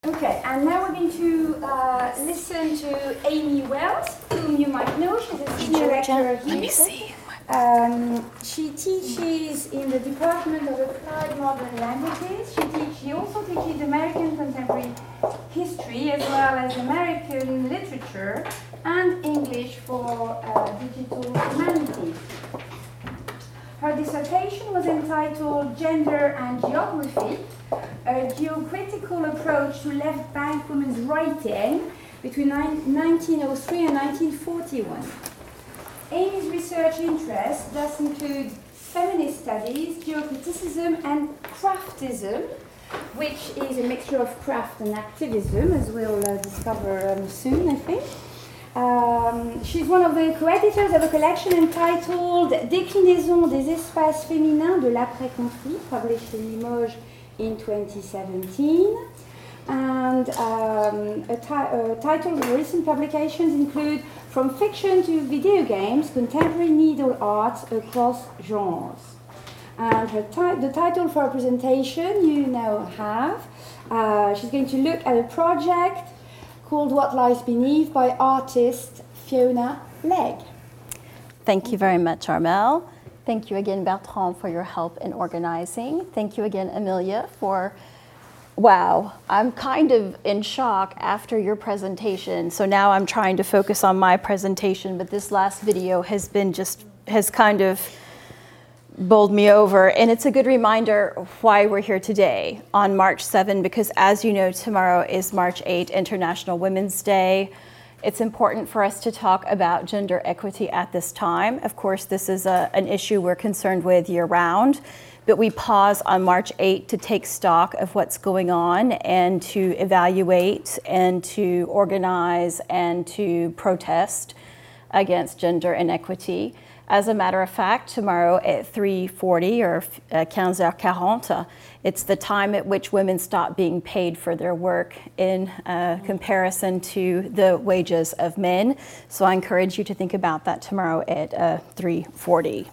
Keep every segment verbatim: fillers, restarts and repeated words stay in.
Okay, and now we're going to uh, listen to Amy Wells, whom you might know. She's a senior lecturer here. Let me see. Um, she teaches in the Department of Applied Modern Languages. She, teach, she also teaches American contemporary history as well as American literature and English for uh, digital humanities. Her dissertation was entitled Gender and Geography, a geocritical approach to left bank women's writing between nineteen oh three and nineteen forty-one. Amy's research interests thus include feminist studies, geocriticism, and craftism, which is a mixture of craft and activism, as we'll uh, discover um, soon, I think. Um, she's one of the co-editors of a collection entitled Déclinaison des espaces féminins de l'après-conflit, published in Limoges in twenty seventeen. And um, a, ti a title of recent publications include From Fiction to Video Games, Contemporary Needle Art Across Genres. And her ti the title for her presentation you now have. Uh, she's going to look at a project called What Lies Beneath by artist Fiona Legg. Thank you very much, Armelle. Thank you again, Bertrand, for your help in organizing. Thank you again, Amelia, for, wow, I'm kind of in shock after your presentation. So now I'm trying to focus on my presentation, but this last video has been just, has kind of bowled me over. And it's a good reminder of why we're here today on March seventh, because as you know, tomorrow is March eighth, International Women's Day. It's important for us to talk about gender equity at this time. Of course, this is a, an issue we're concerned with year-round, but we pause on March eighth to take stock of what's going on and to evaluate and to organize and to protest against gender inequity. As a matter of fact, tomorrow at three forty or uh, quinze heures quarante, it's the time at which women stop being paid for their work in uh, comparison to the wages of men. So I encourage you to think about that tomorrow at uh, three forty.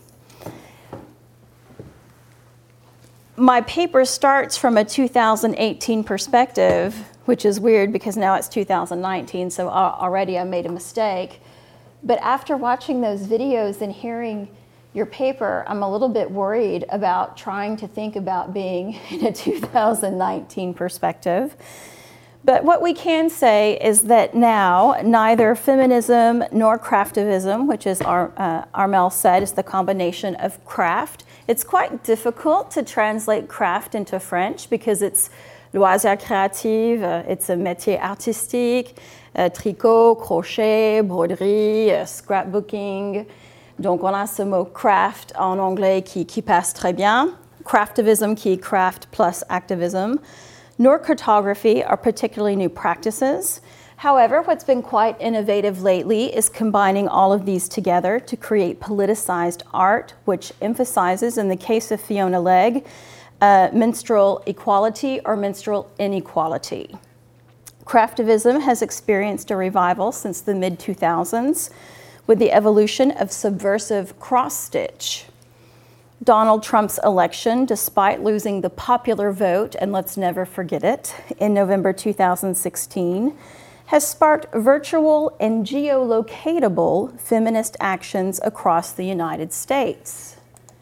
My paper starts from a two thousand eighteen perspective, which is weird because now it's two thousand nineteen, so already I made a mistake. But after watching those videos and hearing your paper, I'm a little bit worried about trying to think about being in a two thousand nineteen perspective. But what we can say is that now neither feminism nor craftivism, which is Ar uh, Armelle said, is the combination of craft. It's quite difficult to translate craft into French because it's loisirs créatifs, uh, it's a métier artistique, uh, tricot, crochet, broderie, uh, scrapbooking. Donc on a ce mot craft en anglais qui, qui passe très bien. Craftivism qui est craft plus activism. Nor cartography are particularly new practices. However, what's been quite innovative lately is combining all of these together to create politicized art, which emphasizes, in the case of Fiona Legg, uh, menstrual equality or menstrual inequality. Craftivism has experienced a revival since the mid two thousands with the evolution of subversive cross-stitch. Donald Trump's election, despite losing the popular vote, and let's never forget it, in November two thousand sixteen, has sparked virtual and geolocatable feminist actions across the United States.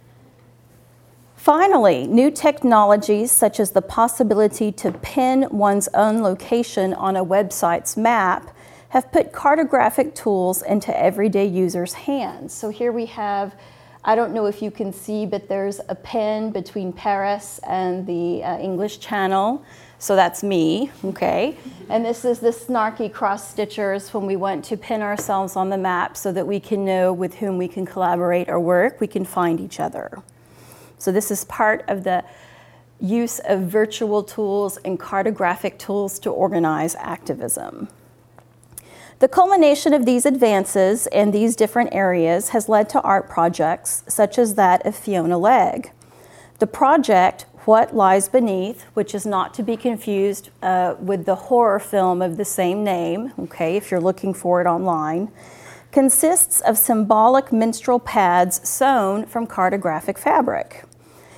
Finally, new technologies such as the possibility to pin one's own location on a website's map have put cartographic tools into everyday users' hands. So here we have, I don't know if you can see, but there's a pin between Paris and the uh, English Channel. So that's me, okay? And this is the snarky cross-stitchers when we want to pin ourselves on the map so that we can know with whom we can collaborate or work, we can find each other. So this is part of the use of virtual tools and cartographic tools to organize activism. The culmination of these advances in these different areas has led to art projects such as that of Fiona Legg. The project, What Lies Beneath, which is not to be confused uh, with the horror film of the same name, okay, if you're looking for it online, consists of symbolic menstrual pads sewn from cartographic fabric.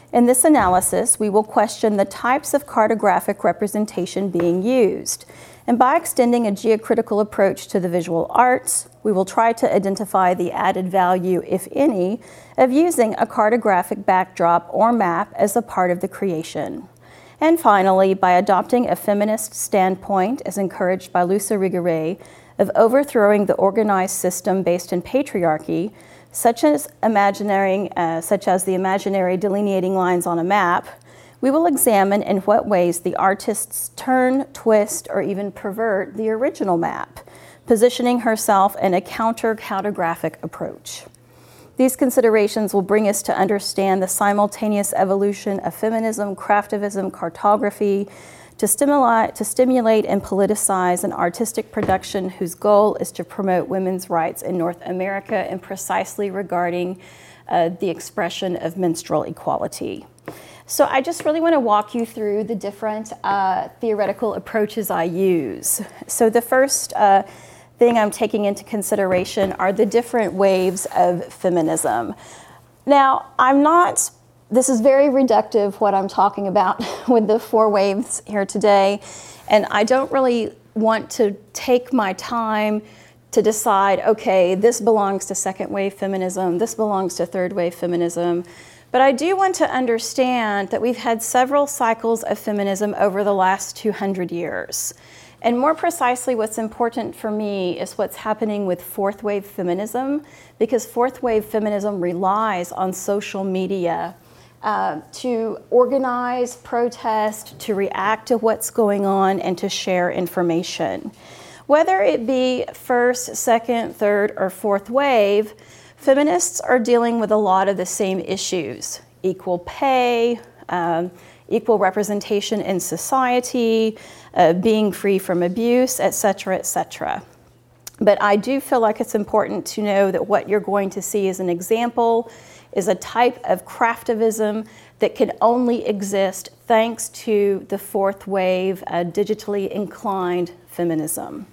In this analysis, we will question the types of cartographic representation being used. And by extending a geocritical approach to the visual arts, we will try to identify the added value, if any, of using a cartographic backdrop or map as a part of the creation. And finally, by adopting a feminist standpoint, as encouraged by Luce Irigaray, of overthrowing the organized system based in patriarchy, such as, imaginary, uh, such as the imaginary delineating lines on a map, we will examine in what ways the artists turn, twist, or even pervert the original map, positioning herself in a counter-cartographic approach. These considerations will bring us to understand the simultaneous evolution of feminism, craftivism, cartography, to stimulate, to stimulate and politicize an artistic production whose goal is to promote women's rights in North America and precisely regarding uh, the expression of menstrual equality. So I just really want to walk you through the different uh, theoretical approaches I use. So the first uh, thing I'm taking into consideration are the different waves of feminism. Now, I'm not, this is very reductive what I'm talking about with the four waves here today, and I don't really want to take my time to decide, okay, this belongs to second wave feminism, this belongs to third wave feminism. But I do want to understand that we've had several cycles of feminism over the last two hundred years. And more precisely, what's important for me is what's happening with fourth wave feminism, because fourth wave feminism relies on social media uh, to organize, protest, to react to what's going on, and to share information. Whether it be first, second, third, or fourth wave, feminists are dealing with a lot of the same issues: equal pay, um, equal representation in society, uh, being free from abuse, et cetera, et cetera. But I do feel like it's important to know that what you're going to see as an example is a type of craftivism that can only exist thanks to the fourth wave, uh, digitally inclined feminism.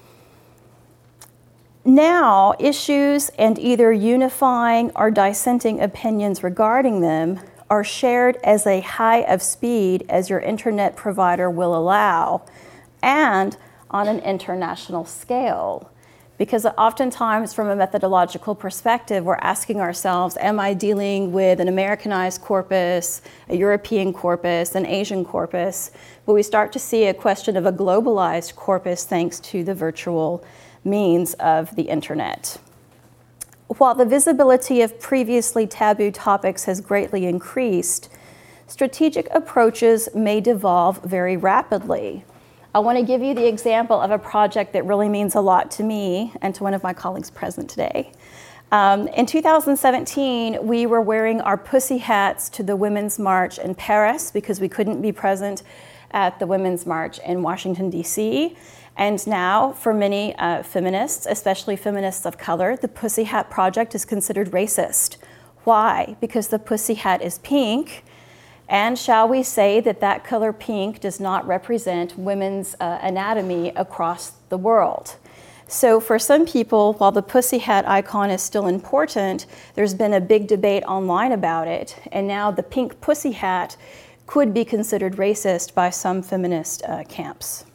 Now, issues and either unifying or dissenting opinions regarding them are shared as a high of speed as your internet provider will allow, and on an international scale. Because oftentimes, from a methodological perspective, we're asking ourselves, am I dealing with an Americanized corpus, a European corpus, an Asian corpus? But we start to see a question of a globalized corpus thanks to the virtual means of the internet. While the visibility of previously taboo topics has greatly increased, strategic approaches may devolve very rapidly. I want to give you the example of a project that really means a lot to me and to one of my colleagues present today. Um, in two thousand seventeen, we were wearing our pussy hats to the Women's March in Paris because we couldn't be present at the Women's March in Washington, D C. And now, for many uh, feminists, especially feminists of color, the Pussy Hat Project is considered racist. Why? Because the pussy hat is pink, and shall we say that that color pink does not represent women's uh, anatomy across the world. So for some people, while the pussy hat icon is still important, there's been a big debate online about it, and now the pink pussy hat could be considered racist by some feminist uh, camps.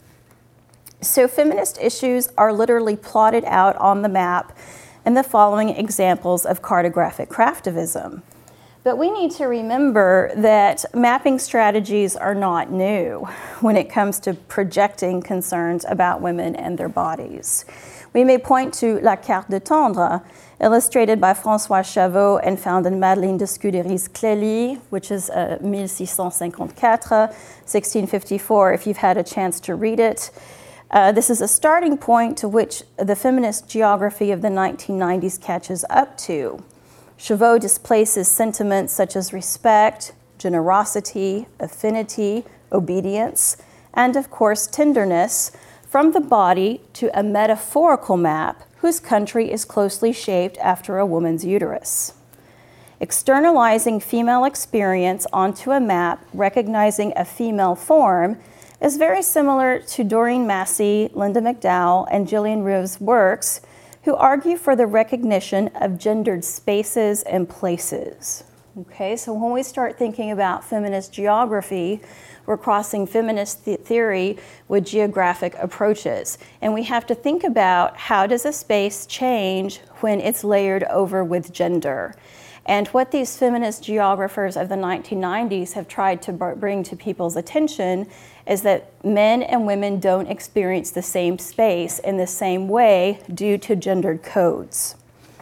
So feminist issues are literally plotted out on the map in the following examples of cartographic craftivism. But we need to remember that mapping strategies are not new when it comes to projecting concerns about women and their bodies. We may point to La Carte de Tendre, illustrated by François Chavot and found in Madeleine de Scudéry's Clélie, which is uh, sixteen fifty-four, sixteen fifty-four, if you've had a chance to read it. Uh, this is a starting point to which the feminist geography of the nineteen nineties catches up to. Chavot displaces sentiments such as respect, generosity, affinity, obedience, and of course tenderness from the body to a metaphorical map whose country is closely shaped after a woman's uterus. Externalizing female experience onto a map recognizing a female form is very similar to Doreen Massey, Linda McDowell, and Gillian Rive's works, who argue for the recognition of gendered spaces and places. Okay, so when we start thinking about feminist geography, we're crossing feminist th- theory with geographic approaches. And we have to think about how does a space change when it's layered over with gender. And what these feminist geographers of the nineteen nineties have tried to b- bring to people's attention is that men and women don't experience the same space in the same way due to gendered codes.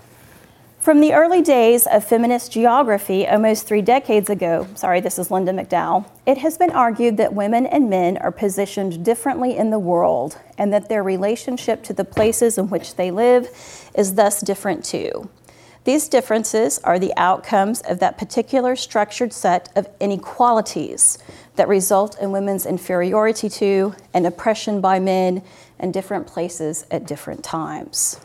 From the early days of feminist geography, almost three decades ago, sorry, this is Linda McDowell, it has been argued that women and men are positioned differently in the world and that their relationship to the places in which they live is thus different too. These differences are the outcomes of that particular structured set of inequalities that result in women's inferiority to and oppression by men in different places at different times.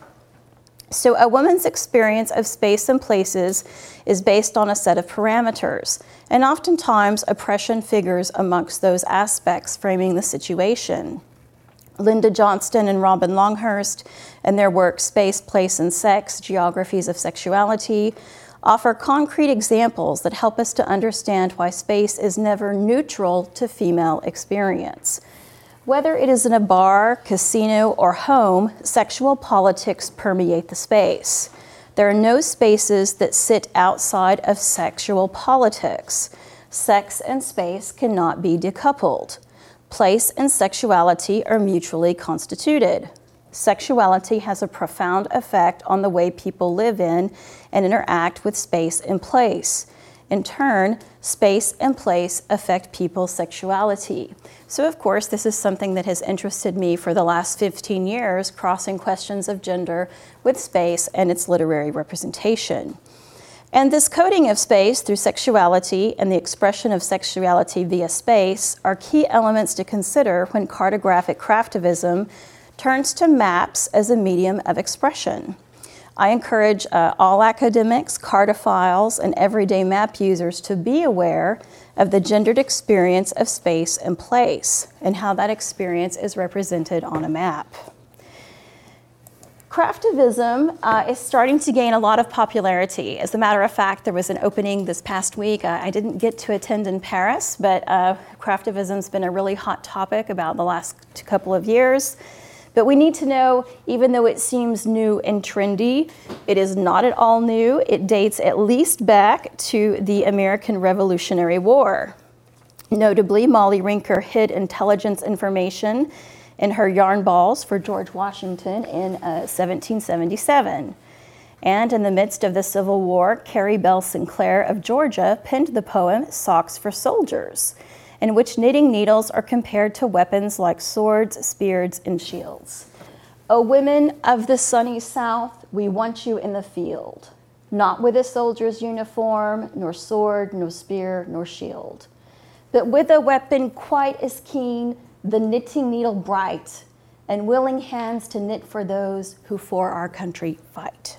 So a woman's experience of space and places is based on a set of parameters, and oftentimes oppression figures amongst those aspects framing the situation. Linda Johnston and Robin Longhurst, in their work Space, Place, and Sex, Geographies of Sexuality, offer concrete examples that help us to understand why space is never neutral to female experience. Whether it is in a bar, casino, or home, sexual politics permeate the space. There are no spaces that sit outside of sexual politics. Sex and space cannot be decoupled. Place and sexuality are mutually constituted. Sexuality has a profound effect on the way people live in and interact with space and place. In turn, space and place affect people's sexuality. So of course, this is something that has interested me for the last fifteen years, crossing questions of gender with space and its literary representation. And this coding of space through sexuality and the expression of sexuality via space are key elements to consider when cartographic craftivism turns to maps as a medium of expression. I encourage uh, all academics, cartophiles, and everyday map users to be aware of the gendered experience of space and place and how that experience is represented on a map. Craftivism uh, is starting to gain a lot of popularity. As a matter of fact, there was an opening this past week. Uh, I didn't get to attend in Paris, but uh, craftivism's been a really hot topic about the last couple of years. But we need to know, even though it seems new and trendy, it is not at all new. It dates at least back to the American Revolutionary War. Notably, Molly Rinker hid intelligence information in her yarn balls for George Washington in uh, seventeen seventy-seven. And in the midst of the Civil War, Carrie Bell Sinclair of Georgia penned the poem Socks for Soldiers, in which knitting needles are compared to weapons like swords, spears, and shields. O women of the sunny South, we want you in the field, not with a soldier's uniform, nor sword, nor spear, nor shield, but with a weapon quite as keen, the knitting needle bright, and willing hands to knit for those who for our country fight.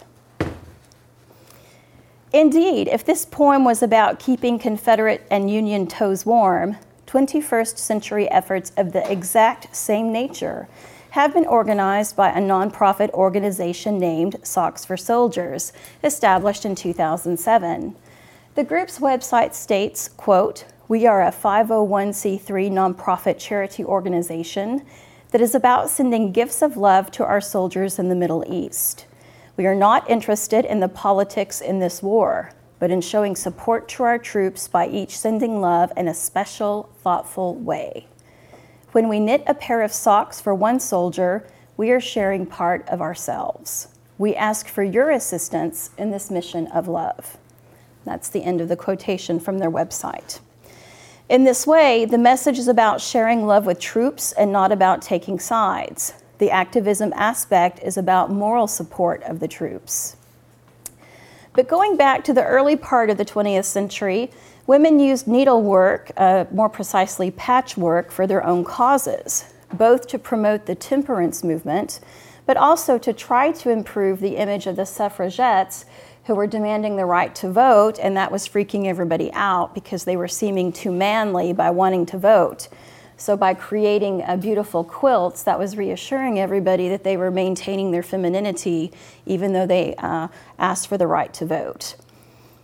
Indeed, if this poem was about keeping Confederate and Union toes warm, twenty-first century efforts of the exact same nature have been organized by a nonprofit organization named Socks for Soldiers, established in two thousand seven. The group's website states, quote, "We are a five oh one c three nonprofit charity organization that is about sending gifts of love to our soldiers in the Middle East. We are not interested in the politics in this war, but in showing support to our troops by each sending love in a special, thoughtful way. When we knit a pair of socks for one soldier, we are sharing part of ourselves. We ask for your assistance in this mission of love." That's the end of the quotation from their website. In this way, the message is about sharing love with troops and not about taking sides. The activism aspect is about moral support of the troops. But going back to the early part of the twentieth century, women used needlework, uh, more precisely patchwork, for their own causes, both to promote the temperance movement, but also to try to improve the image of the suffragettes who were demanding the right to vote, and that was freaking everybody out because they were seeming too manly by wanting to vote. So by creating uh, beautiful quilts, that was reassuring everybody that they were maintaining their femininity even though they uh, asked for the right to vote.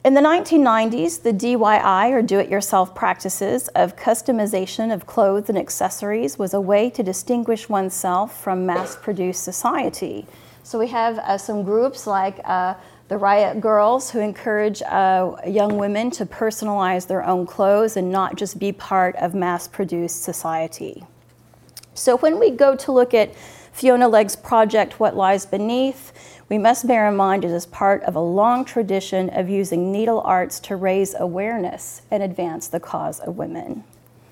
In the nineteen nineties, the D I Y, or do-it-yourself practices of customization of clothes and accessories was a way to distinguish oneself from mass-produced society. So we have uh, some groups like uh, the Riot Girls, who encourage uh, young women to personalize their own clothes and not just be part of mass-produced society. So when we go to look at Fiona Legg's project, What Lies Beneath, we must bear in mind it is part of a long tradition of using needle arts to raise awareness and advance the cause of women.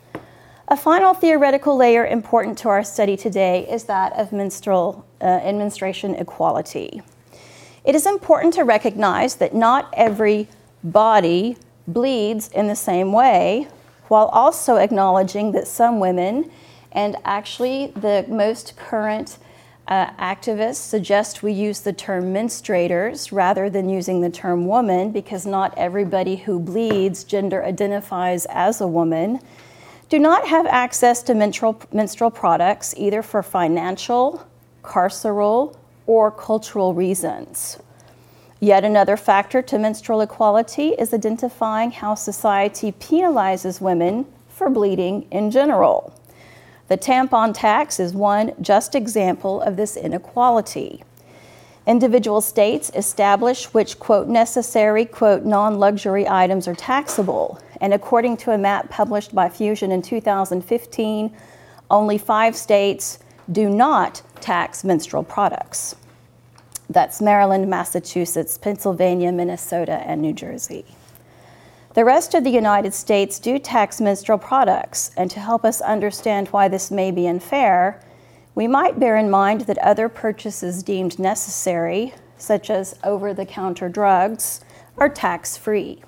A final theoretical layer important to our study today is that of menstrual uh, and menstruation equality. It is important to recognize that not every body bleeds in the same way, while also acknowledging that some women, and actually the most current uh, activists suggest we use the term menstruators rather than using the term woman, because not everybody who bleeds gender identifies as a woman, do not have access to menstrual, menstrual products either for financial, carceral, or cultural reasons. Yet another factor to menstrual equality is identifying how society penalizes women for bleeding in general. The tampon tax is one just example of this inequality. Individual states establish which, quote, necessary, quote, non-luxury items are taxable. And according to a map published by Fusion in two thousand fifteen, only five states do not tax menstrual products. That's Maryland, Massachusetts, Pennsylvania, Minnesota, and New Jersey. The rest of the United States do tax menstrual products, and to help us understand why this may be unfair, we might bear in mind that other purchases deemed necessary, such as over-the-counter drugs, are tax-free.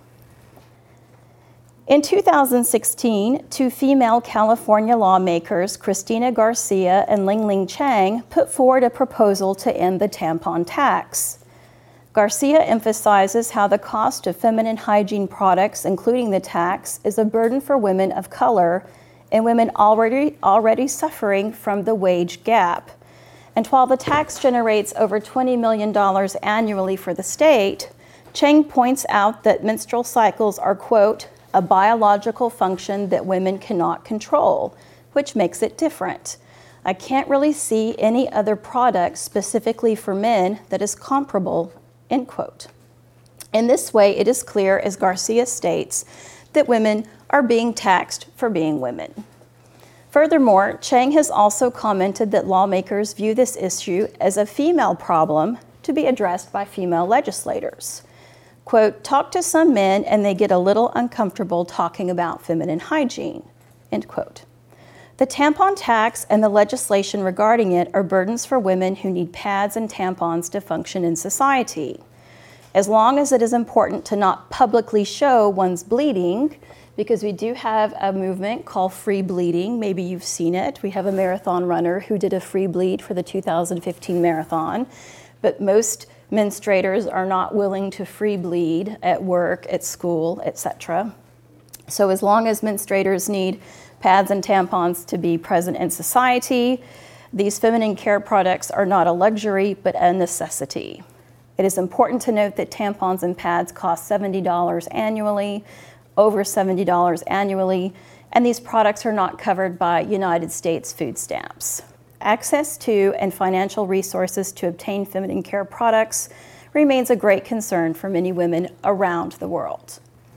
In two thousand sixteen, two female California lawmakers, Christina Garcia and Ling-Ling Chang, put forward a proposal to end the tampon tax. Garcia emphasizes how the cost of feminine hygiene products, including the tax, is a burden for women of color and women already, already suffering from the wage gap. And while the tax generates over twenty million dollars annually for the state, Chang points out that menstrual cycles are, quote, a biological function that women cannot control, which makes it different. I can't really see any other product specifically for men that is comparable, end quote. In this way, it is clear, as Garcia states, that women are being taxed for being women. Furthermore, Chang has also commented that lawmakers view this issue as a female problem to be addressed by female legislators. Quote, talk to some men and they get a little uncomfortable talking about feminine hygiene, end quote. The tampon tax and the legislation regarding it are burdens for women who need pads and tampons to function in society. As long as it is important to not publicly show one's bleeding, because we do have a movement called Free Bleeding, maybe you've seen it. We have a marathon runner who did a free bleed for the two thousand fifteen marathon, but most menstruators are not willing to free bleed at work, at school, et cetera. So as long as menstruators need pads and tampons to be present in society, these feminine care products are not a luxury, but a necessity. It is important to note that tampons and pads cost seventy dollars annually, over seventy dollars annually, and these products are not covered by United States food stamps. Access to and financial resources to obtain feminine care products remains a great concern for many women around the world.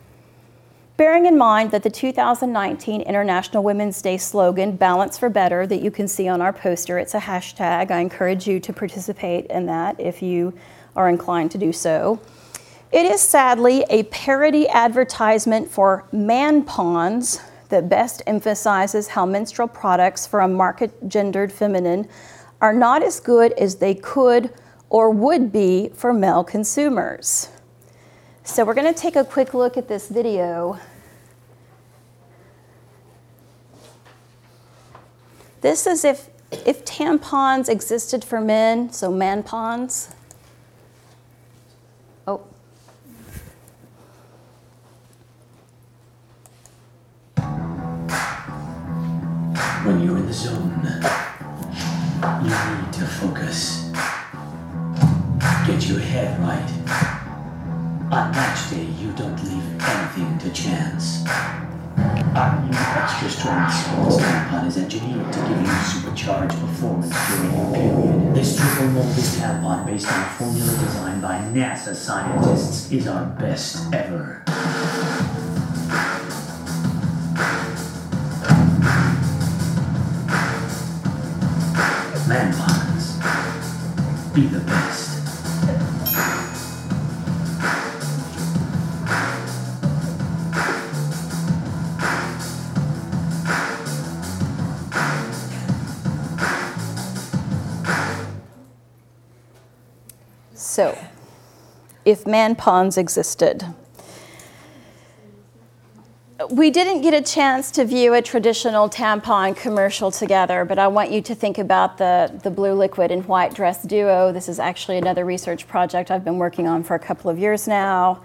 Bearing in mind that the two thousand nineteen International Women's Day slogan, Balance for Better, that you can see on our poster, it's a hashtag. I encourage you to participate in that if you are inclined to do so. It is sadly a parody advertisement for Man-Pons that best emphasizes how menstrual products for a market-gendered feminine are not as good as they could or would be for male consumers. So we're going to take a quick look at this video. This is if, if tampons existed for men, so Man-Pons. Oh. When you're in the zone, you need to focus. Get your head right. On match day, you don't chance. Our new extra strong sports tampon is engineered to give you supercharged performance during your period. This triple molded tampon based on a formula designed by NASA scientists is our best ever. Man-Pons. Be the best. So, if Man-Pons existed, we didn't get a chance to view a traditional tampon commercial together, but I want you to think about the, the blue liquid and white dress duo. This is actually another research project I've been working on for a couple of years now.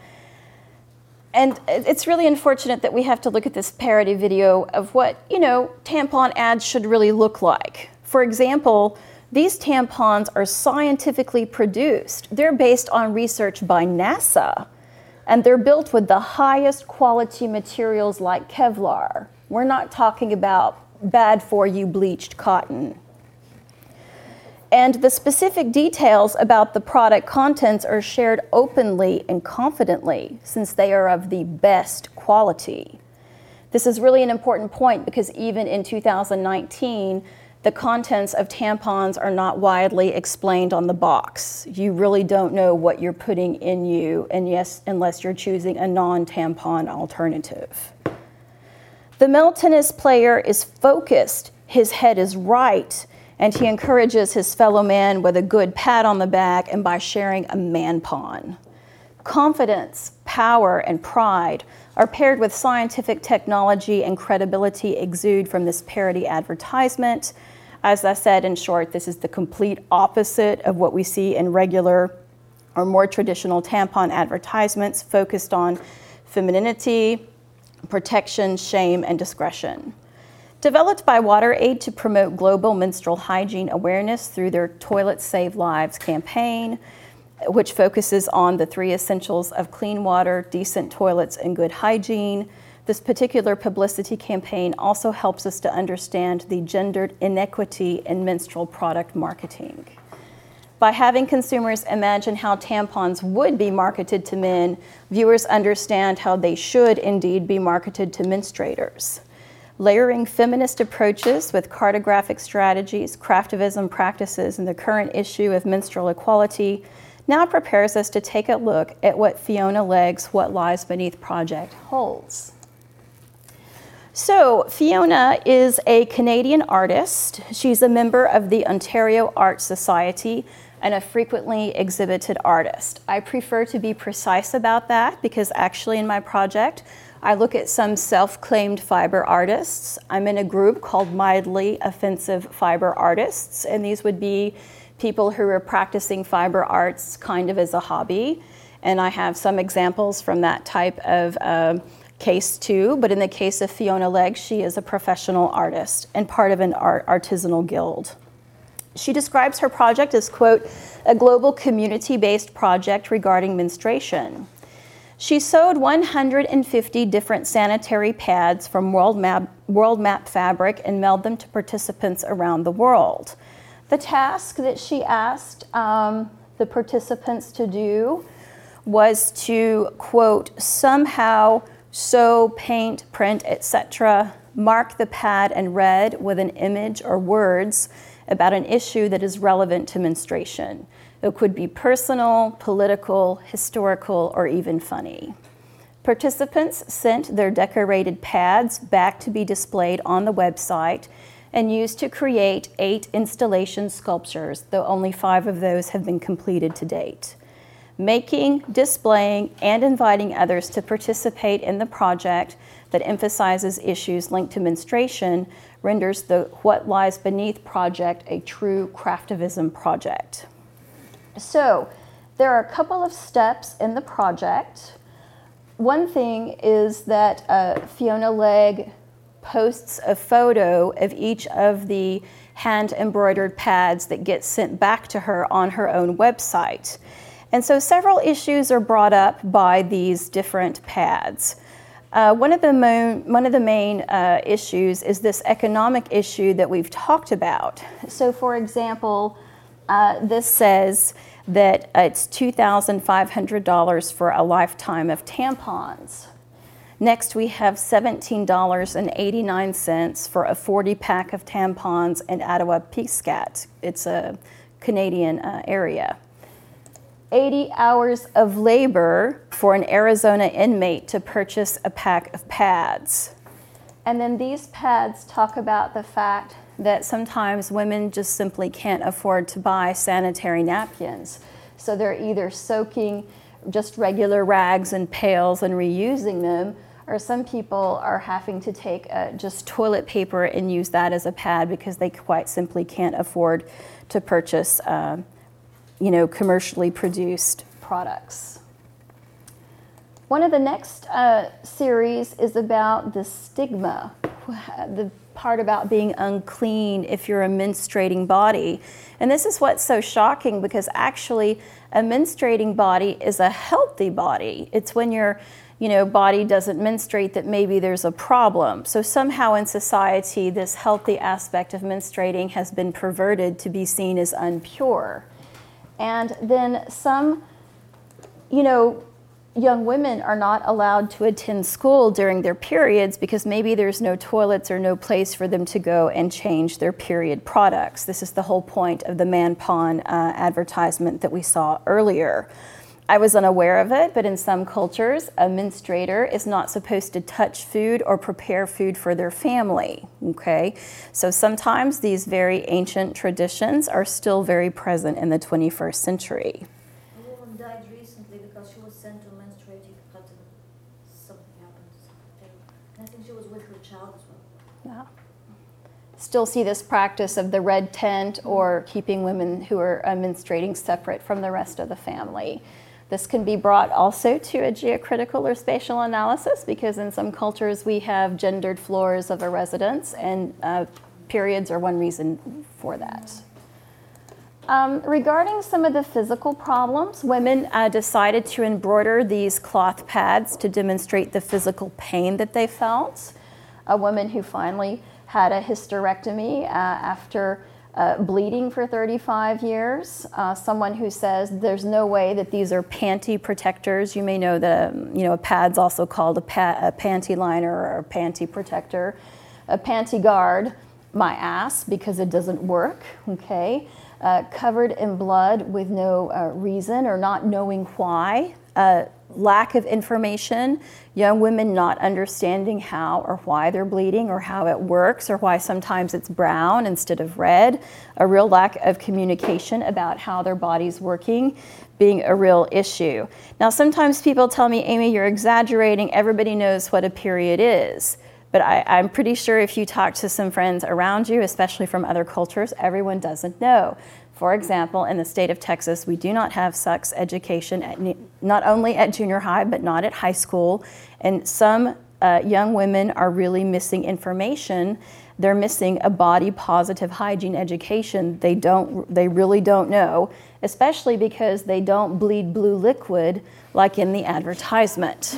And it's really unfortunate that we have to look at this parody video of what, you know, tampon ads should really look like. For example, these tampons are scientifically produced. They're based on research by NASA, and they're built with the highest quality materials like Kevlar. We're not talking about bad for you bleached cotton. And the specific details about the product contents are shared openly and confidently, since they are of the best quality. This is really an important point because even in two thousand nineteen, the contents of tampons are not widely explained on the box. You really don't know what you're putting in you, and yes, unless you're choosing a non-tampon alternative. The male tennis player is focused, his head is right, and he encourages his fellow man with a good pat on the back and by sharing a man-pon. Confidence, power, and pride are paired with scientific technology and credibility exude from this parody advertisement. As I said, in short, this is the complete opposite of what we see in regular or more traditional tampon advertisements focused on femininity, protection, shame, and discretion. Developed by WaterAid to promote global menstrual hygiene awareness through their Toilets Save Lives campaign, which focuses on the three essentials of clean water, decent toilets, and good hygiene. This particular publicity campaign also helps us to understand the gendered inequity in menstrual product marketing. By having consumers imagine how tampons would be marketed to men, viewers understand how they should indeed be marketed to menstruators. Layering feminist approaches with cartographic strategies, craftivism practices, and the current issue of menstrual equality now prepares us to take a look at what Fiona Legg's What Lies Beneath project holds. So, Fiona is a Canadian artist. She's a member of the Ontario Art Society and a frequently exhibited artist. I prefer to be precise about that because actually in my project, I look at some self-claimed fiber artists. I'm in a group called Mildly Offensive Fiber Artists, and these would be people who are practicing fiber arts kind of as a hobby. And I have some examples from that type of uh, case too, but in the case of Fiona Legg, she is a professional artist and part of an art artisanal guild. She describes her project as, quote, a global community-based project regarding menstruation. She sewed one hundred fifty different sanitary pads from World Map, World Map fabric and mailed them to participants around the world. The task that she asked um, the participants to do was to, quote, somehow sew, paint, print, et cetera, mark the pad in red with an image or words about an issue that is relevant to menstruation. It could be personal, political, historical, or even funny. Participants sent their decorated pads back to be displayed on the website and used to create eight installation sculptures, though only five of those have been completed to date. Making, displaying, and inviting others to participate in the project that emphasizes issues linked to menstruation renders the What Lies Beneath project a true craftivism project. So, there are a couple of steps in the project. One thing is that uh, Fiona Legg posts a photo of each of the hand-embroidered pads that get sent back to her on her own website. And so several issues are brought up by these different pads. Uh, one of the mo- one of the main uh, issues is this economic issue that we've talked about. So, for example, uh, this says that it's two thousand five hundred dollars for a lifetime of tampons. Next, we have seventeen dollars and eighty-nine cents for a forty pack of tampons in Ottawa-Piscat. It's a Canadian uh, area. eighty hours of labor for an Arizona inmate to purchase a pack of pads. And then these pads talk about the fact that sometimes women just simply can't afford to buy sanitary napkins. So they're either soaking just regular rags and pails and reusing them, or some people are having to take uh, just toilet paper and use that as a pad because they quite simply can't afford to purchase uh, you know, commercially produced products. One of the next uh, series is about the stigma, the part about being unclean if you're a menstruating body. And this is what's so shocking, because actually a menstruating body is a healthy body. It's when your you know, body doesn't menstruate that maybe there's a problem. So somehow in society, this healthy aspect of menstruating has been perverted to be seen as unpure. And then some, you know, young women are not allowed to attend school during their periods because maybe there's no toilets or no place for them to go and change their period products. This is the whole point of the Manpon uh, advertisement that we saw earlier. I was unaware of it, but in some cultures, a menstruator is not supposed to touch food or prepare food for their family, okay? So sometimes these very ancient traditions are still very present in the twenty-first century. A woman died recently because she was sent to a menstruating cut and something happened. And I think she was with her child as well. Yeah. Still see this practice of the red tent or keeping women who are uh, menstruating separate from the rest of the family. This can be brought also to a geocritical or spatial analysis, because in some cultures we have gendered floors of a residence, and uh, periods are one reason for that. Um, regarding some of the physical problems, women uh, decided to embroider these cloth pads to demonstrate the physical pain that they felt. A woman who finally had a hysterectomy uh, after Uh, bleeding for thirty-five years. Uh, someone who says there's no way that these are panty protectors. You may know that um, you know a pad's also called a, pa- a panty liner or a panty protector. A panty guard, my ass, because it doesn't work. Okay, uh, covered in blood with no uh, reason or not knowing why. Uh, lack of information, young women not understanding how or why they're bleeding or how it works or why sometimes it's brown instead of red, a real lack of communication about how their body's working being a real issue. Now, sometimes people tell me, Amy, you're exaggerating, everybody knows what a period is. But I, I'm pretty sure if you talk to some friends around you, especially from other cultures, everyone doesn't know. For example, in the state of Texas, we do not have sex education, at, not only at junior high, but not at high school. And some uh, young women are really missing information. They're missing a body positive hygiene education. They don't, they really don't know, especially because they don't bleed blue liquid like in the advertisement.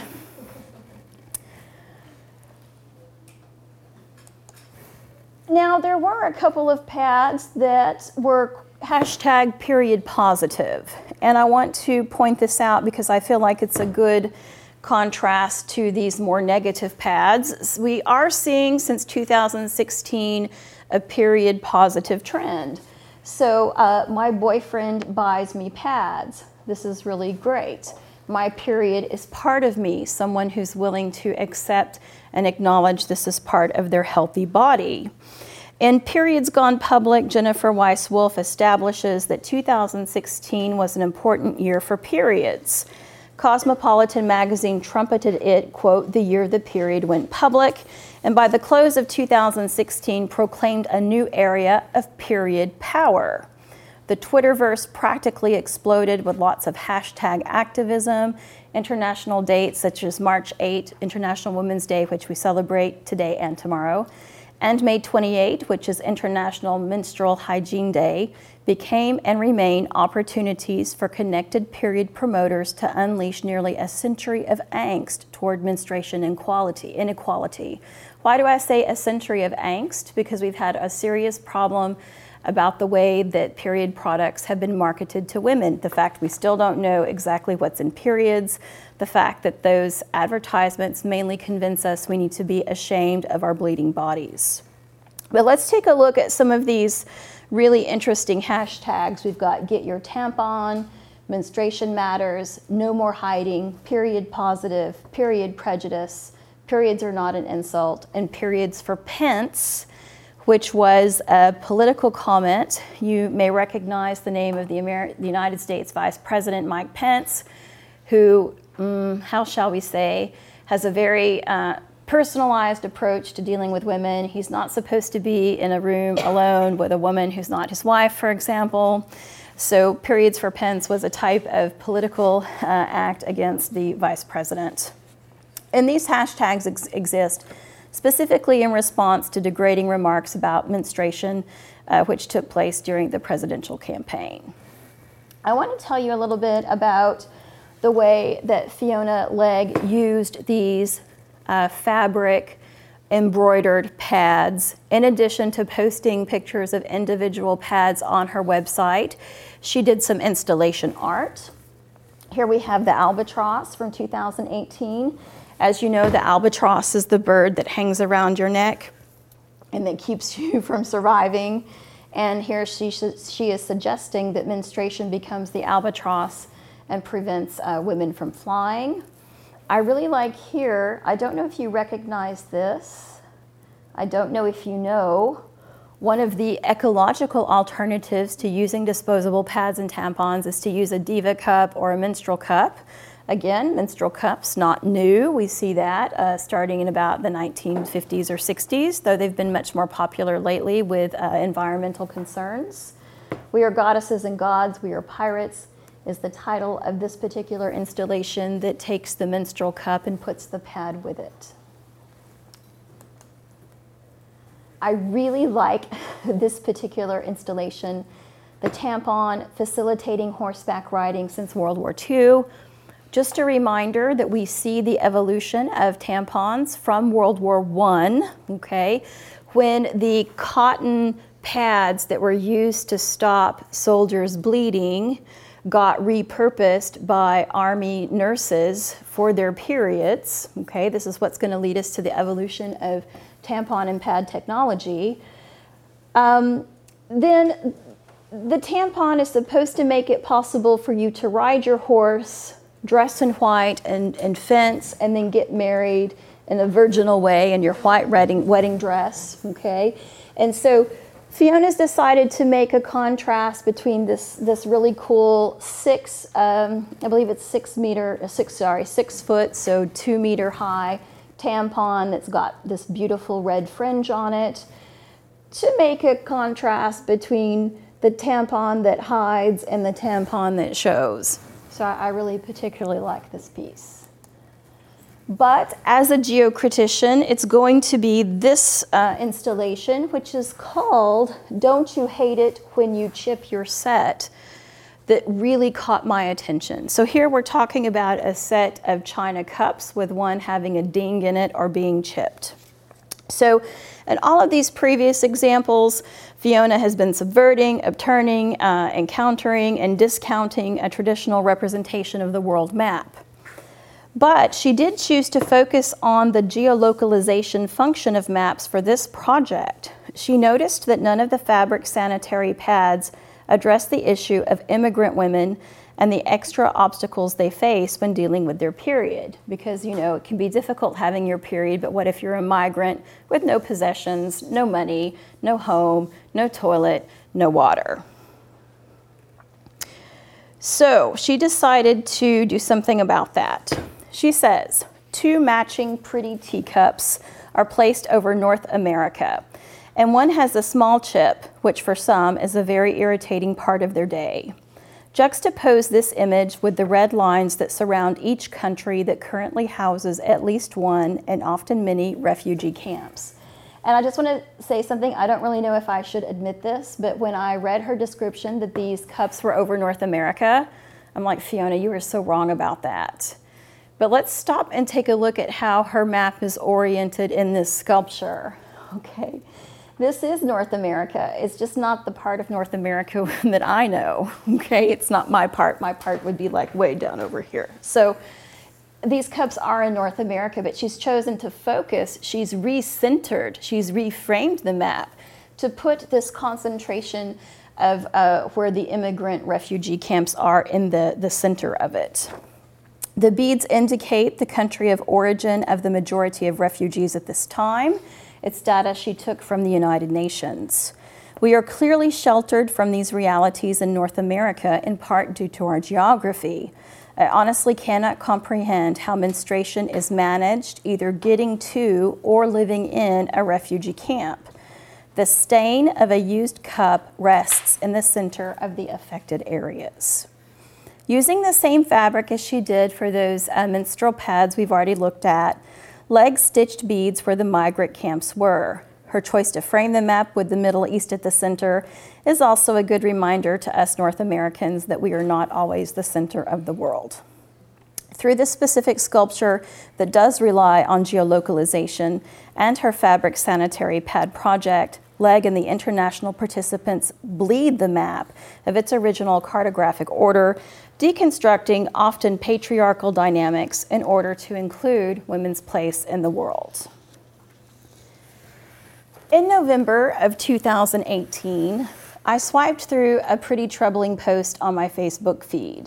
Now, there were a couple of pads that were hashtag period positive. And I want to point this out because I feel like it's a good contrast to these more negative pads. We are seeing since two thousand sixteen a period positive trend. So uh, my boyfriend buys me pads. This is really great. My period is part of me, someone who's willing to accept and acknowledge this is part of their healthy body. In Periods Gone Public, Jennifer Weiss Wolf establishes that two thousand sixteen was an important year for periods. Cosmopolitan magazine trumpeted it, quote, the year the period went public, and by the close of two thousand sixteen proclaimed a new area of period power. The Twitterverse practically exploded with lots of hashtag activism, international dates such as March eighth, International Women's Day, which we celebrate today and tomorrow, and May twenty-eighth, which is International Menstrual Hygiene Day, became and remain opportunities for connected period promoters to unleash nearly a century of angst toward menstruation inequality. inequality. Why do I say a century of angst? Because we've had a serious problem about the way that period products have been marketed to women. The fact we still don't know exactly what's in periods, the fact that those advertisements mainly convince us we need to be ashamed of our bleeding bodies. But let's take a look at some of these really interesting hashtags. We've got Get Your Tampon, Menstruation Matters, No More Hiding, Period Positive, Period Prejudice, Periods Are Not an Insult, and Periods for Pence, which was a political comment. You may recognize the name of the, Amer- the United States Vice President Mike Pence, who, um, how shall we say, has a very uh, personalized approach to dealing with women. He's not supposed to be in a room alone with a woman who's not his wife, for example. So Periods for Pence was a type of political uh, act against the vice president. And these hashtags ex- exist specifically in response to degrading remarks about menstruation, uh, which took place during the presidential campaign. I want to tell you a little bit about the way that Fiona Legg used these uh, fabric embroidered pads. In addition to posting pictures of individual pads on her website, she did some installation art. Here we have the albatross from two thousand eighteen. As you know, the albatross is the bird that hangs around your neck and that keeps you from surviving. And here she, she is suggesting that menstruation becomes the albatross and prevents uh, women from flying. I really like here, I don't know if you recognize this. I don't know if you know. One of the ecological alternatives to using disposable pads and tampons is to use a Diva cup or a menstrual cup. Again, menstrual cups, not new. We see that uh, starting in about the nineteen fifties or sixties, though they've been much more popular lately with uh, environmental concerns. We Are Goddesses and Gods, We Are Pirates is the title of this particular installation that takes the menstrual cup and puts the pad with it. I really like this particular installation, the tampon facilitating horseback riding since World War Two. Just a reminder that we see the evolution of tampons from World War One, okay, when the cotton pads that were used to stop soldiers bleeding got repurposed by Army nurses for their periods, okay? This is what's going to lead us to the evolution of tampon and pad technology. Um, then the tampon is supposed to make it possible for you to ride your horse, dress in white and, and fence, and then get married in a virginal way in your white wedding, wedding dress, okay? And so Fiona's decided to make a contrast between this, this really cool six, um, I believe it's six meter, six, sorry, six foot, so two meter high tampon that's got this beautiful red fringe on it, to make a contrast between the tampon that hides and the tampon that shows. So I really particularly like this piece. But as a geocritician, it's going to be this uh, installation, which is called Don't You Hate It When You Chip Your Set, that really caught my attention. So here we're talking about a set of china cups with one having a ding in it or being chipped. So in all of these previous examples, Fiona has been subverting, upturning, uh, encountering, and discounting a traditional representation of the world map. But she did choose to focus on the geolocalization function of maps for this project. She noticed that none of the fabric sanitary pads addressed the issue of immigrant women and the extra obstacles they face when dealing with their period. Because, you know, it can be difficult having your period, but what if you're a migrant with no possessions, no money, no home, no toilet, no water? So she decided to do something about that. She says, two matching pretty teacups are placed over North America, and one has a small chip, which for some is a very irritating part of their day. Juxtapose this image with the red lines that surround each country that currently houses at least one and often many refugee camps. And I just want to say something. I don't really know if I should admit this, but when I read her description that these cups were over North America, I'm like, Fiona, you are so wrong about that. But let's stop and take a look at how her map is oriented in this sculpture. Okay, this is North America. It's just not the part of North America that I know. Okay, it's not my part. My part would be like way down over here. So these cups are in North America, but she's chosen to focus, she's recentered, she's reframed the map to put this concentration of uh, where the immigrant refugee camps are in the, the center of it. The beads indicate the country of origin of the majority of refugees at this time. It's data she took from the United Nations. We are clearly sheltered from these realities in North America, in part due to our geography. I honestly cannot comprehend how menstruation is managed, either getting to or living in a refugee camp. The stain of a used cup rests in the center of the affected areas. Using the same fabric as she did for those uh, menstrual pads we've already looked at, Legg stitched beads where the migrant camps were. Her choice to frame the map with the Middle East at the center is also a good reminder to us North Americans that we are not always the center of the world. Through this specific sculpture that does rely on geolocalization and her fabric sanitary pad project, Legg and the international participants bleed the map of its original cartographic order, deconstructing often patriarchal dynamics in order to include women's place in the world. In November of two thousand eighteen, I swiped through a pretty troubling post on my Facebook feed.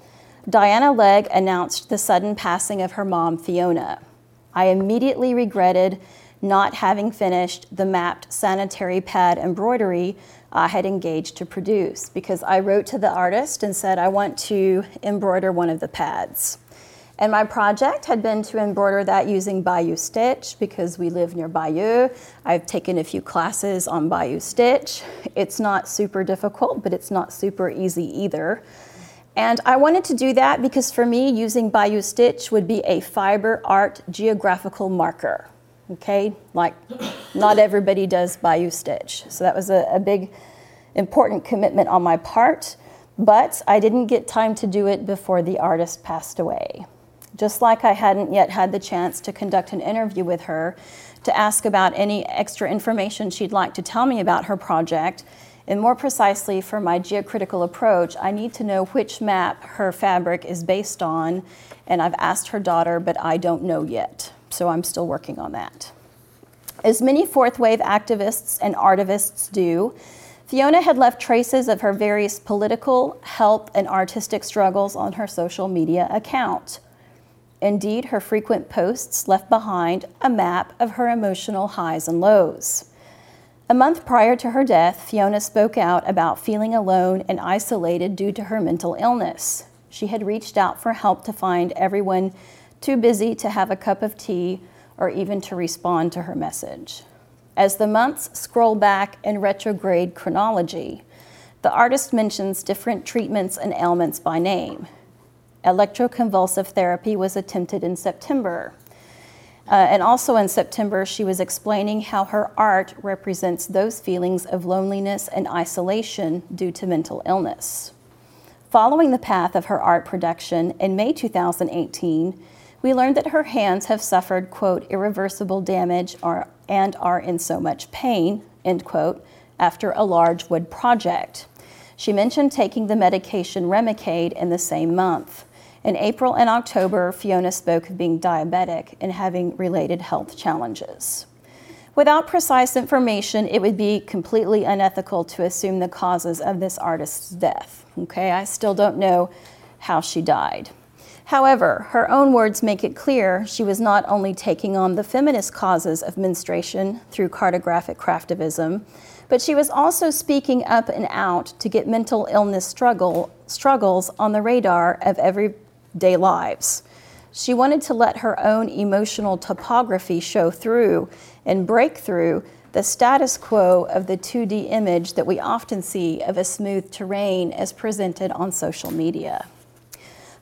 Diana Legg announced the sudden passing of her mom, Fiona. I immediately regretted not having finished the mapped sanitary pad embroidery I had engaged to produce, because I wrote to the artist and said I want to embroider one of the pads. And my project had been to embroider that using Bayou Stitch, because we live near Bayou. I've taken a few classes on Bayou Stitch. It's not super difficult, but it's not super easy either. And I wanted to do that because for me, using Bayou Stitch would be a fiber art geographical marker. Okay, like not everybody does Bayou Stitch. So that was a, a big, important commitment on my part, but I didn't get time to do it before the artist passed away. Just like I hadn't yet had the chance to conduct an interview with her to ask about any extra information she'd like to tell me about her project, and more precisely for my geocritical approach, I need to know which map her fabric is based on, and I've asked her daughter, but I don't know yet. So I'm still working on that. As many fourth wave activists and artivists do, Fiona had left traces of her various political, health, and artistic struggles on her social media account. Indeed, her frequent posts left behind a map of her emotional highs and lows. A month prior to her death, Fiona spoke out about feeling alone and isolated due to her mental illness. She had reached out for help to find everyone too busy to have a cup of tea or even to respond to her message. As the months scroll back in retrograde chronology, the artist mentions different treatments and ailments by name. Electroconvulsive therapy was attempted in September. Uh, and also in September, she was explaining how her art represents those feelings of loneliness and isolation due to mental illness. Following the path of her art production, in May two thousand eighteen, we learned that her hands have suffered, quote, irreversible damage or, and are in so much pain, end quote, after a large wood project. She mentioned taking the medication Remicade in the same month. In April and October, Fiona spoke of being diabetic and having related health challenges. Without precise information, it would be completely unethical to assume the causes of this artist's death. Okay, I still don't know how she died. However, her own words make it clear she was not only taking on the feminist causes of menstruation through cartographic craftivism, but she was also speaking up and out to get mental illness struggle, struggles on the radar of everyday lives. She wanted to let her own emotional topography show through and break through the status quo of the two D image that we often see of a smooth terrain as presented on social media.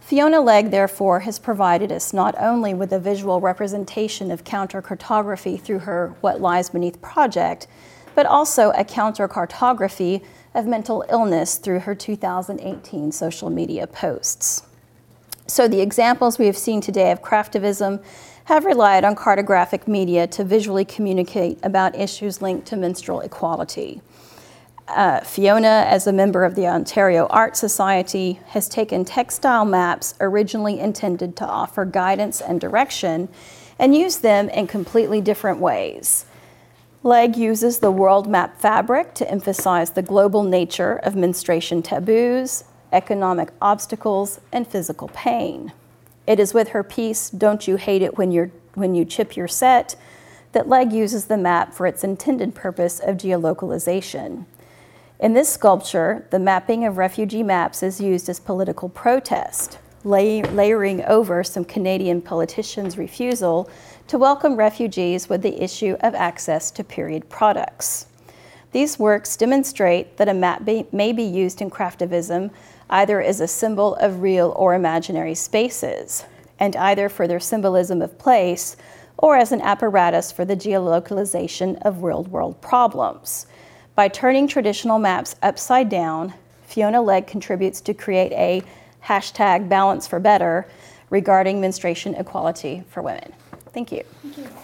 Fiona Legg, therefore, has provided us not only with a visual representation of countercartography through her What Lies Beneath project, but also a countercartography of mental illness through her two thousand eighteen social media posts. So the examples we have seen today of craftivism have relied on cartographic media to visually communicate about issues linked to menstrual equality. Uh, Fiona, as a member of the Ontario Art Society, has taken textile maps originally intended to offer guidance and direction and used them in completely different ways. Legg uses the world map fabric to emphasize the global nature of menstruation taboos, economic obstacles, and physical pain. It is with her piece, Don't You Hate It When, You're, when You Chip Your Set, that Legg uses the map for its intended purpose of geolocalization. In this sculpture, the mapping of refugee maps is used as political protest, lay, layering over some Canadian politicians' refusal to welcome refugees with the issue of access to period products. These works demonstrate that a map be, may be used in craftivism either as a symbol of real or imaginary spaces, and either for their symbolism of place or as an apparatus for the geolocalization of real-world problems. By turning traditional maps upside down, Fiona Legg contributes to create a hashtag balance for better regarding menstruation equality for women. Thank you. Thank you.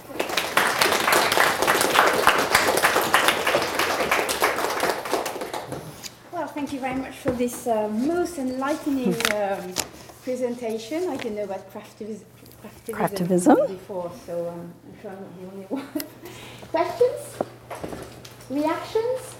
Well, thank you very much for this uh, most enlightening um, presentation. I didn't know about craftivism, craftivism, Craftivism. before, so um, I'm sure I'm not the only one. Questions? Reactions?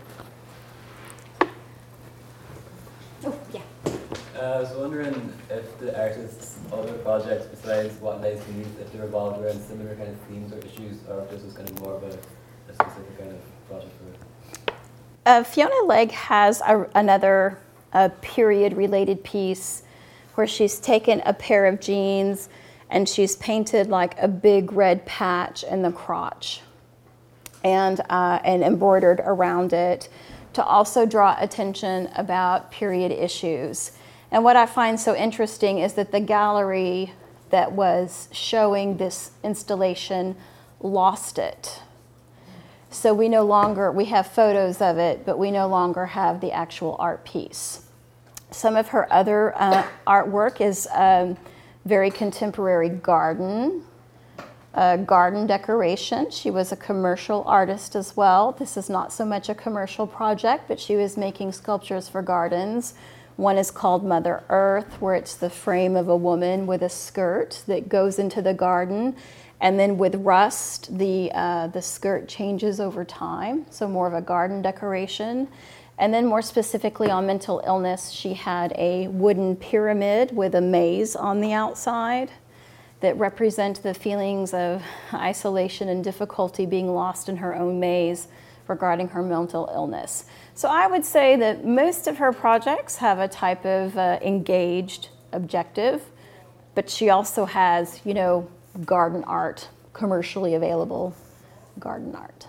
Oh, yeah. Uh, I was wondering if the artists' other projects besides What Lies Beneath, if they revolved around similar kind of themes or issues, or if this was kind of more of a, a specific kind of project for it. Uh, Fiona Legg has a, another uh, period-related piece where she's taken a pair of jeans and she's painted like a big red patch in the crotch and, uh, and embroidered around it to also draw attention about period issues. And what I find so interesting is that the gallery that was showing this installation lost it. So we no longer, we have photos of it, but we no longer have the actual art piece. Some of her other uh, artwork is um, very contemporary garden, uh, garden decoration. She was a commercial artist as well. This is not so much a commercial project, but she was making sculptures for gardens. One is called Mother Earth, where it's the frame of a woman with a skirt that goes into the garden. And then with rust, the, uh, the skirt changes over time, so more of a garden decoration. And then more specifically on mental illness, she had a wooden pyramid with a maze on the outside that represent the feelings of isolation and difficulty being lost in her own maze regarding her mental illness. So I would say that most of her projects have a type of uh, engaged objective, but she also has, you know, garden art, commercially available garden art.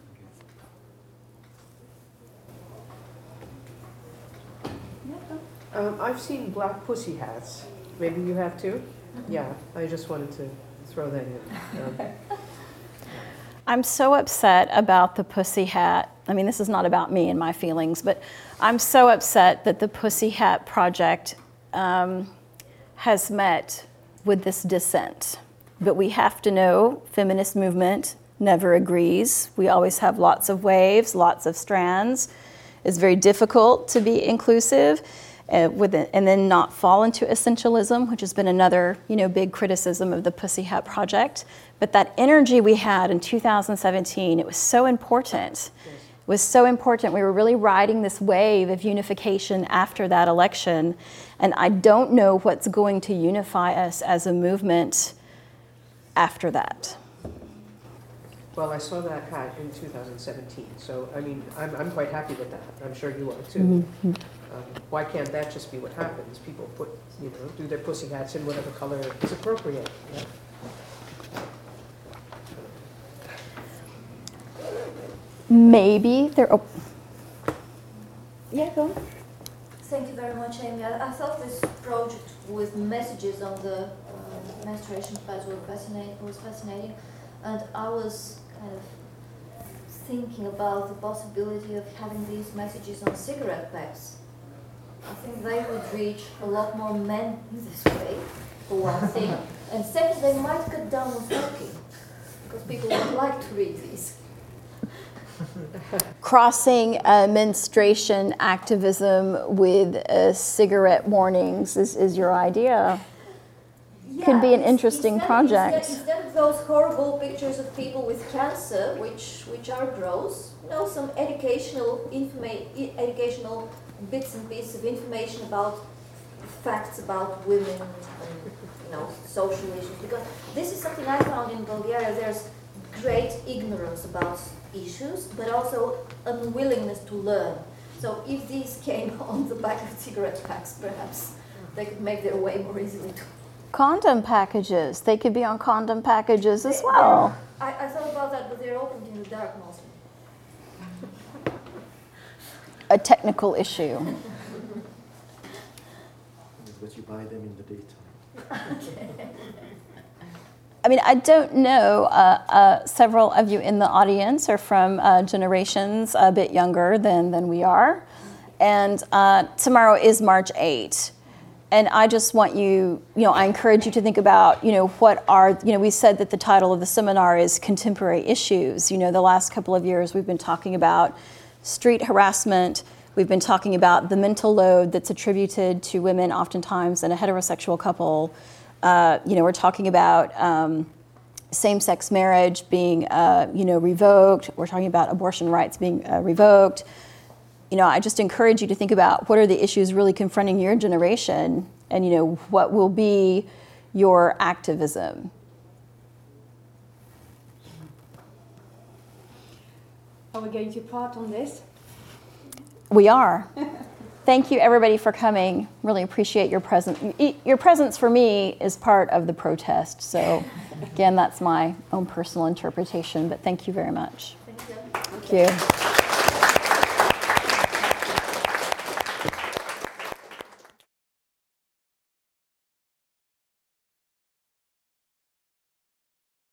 Um, I've seen black pussy hats. Maybe you have too? Yeah, I just wanted to throw that in. Um, I'm so upset about the Pussy Hat. I mean, this is not about me and my feelings, but I'm so upset that the Pussy Hat project um, has met with this dissent. But we have to know, feminist movement never agrees. We always have lots of waves, lots of strands. It's very difficult to be inclusive uh, with it, and then not fall into essentialism, which has been another, you know, big criticism of the Pussy Hat project. But that energy we had in two thousand seventeen, it was so important. It was so important. We were really riding this wave of unification after that election. And I don't know what's going to unify us as a movement after that. well, I saw that hat in two thousand seventeen, so I mean, I'm, I'm quite happy with that. I'm sure you are too. Mm-hmm. Um, why can't that just be what happens? People put, you know, do their pussy hats in whatever color is appropriate. Yeah? Maybe there. Oh. Yeah, go on. So Thank you very much, Amy. I, I thought this project with messages on the uh, menstruation pads were fascinating, was fascinating, and I was kind of thinking about the possibility of having these messages on cigarette packs. I think they would reach a lot more men in this way, for one thing, and second, they might cut down on smoking, because people would like to read these. Crossing uh, menstruation activism with uh, cigarette warnings is, is your idea. Could be an ins- interesting instead, project. Instead, instead of those horrible pictures of people with cancer, which which are gross, you know, some educational informa- e- educational bits and pieces of information about facts about women and, you know, social issues. Because this is something I found in Bulgaria. There's great ignorance about issues, but also unwillingness to learn. So if these came on the back of cigarette packs, perhaps they could make their way more easily to. Condom packages. They could be on condom packages as They- well. I, I thought about that, but they're opened in the dark mostly. A technical issue. But you buy them in the daytime. I mean, I don't know. Uh, uh, several of you in the audience are from uh, generations a bit younger than, than we are. And uh, tomorrow is March eighth. And I just want you, you know, I encourage you to think about, you know, what are, you know, we said that the title of the seminar is Contemporary Issues. You know, the last couple of years we've been talking about street harassment. We've been talking about the mental load that's attributed to women oftentimes in a heterosexual couple. Uh, you know, we're talking about um, same-sex marriage being, uh, you know, revoked. We're talking about abortion rights being uh, revoked. You know, I just encourage you to think about what are the issues really confronting your generation, and, you know, what will be your activism. Are we going to part on this? We are. Thank you, everybody, for coming. Really appreciate your presence. Your presence for me is part of the protest. So, again, that's my own personal interpretation, but thank you very much. Thank you. Thank you.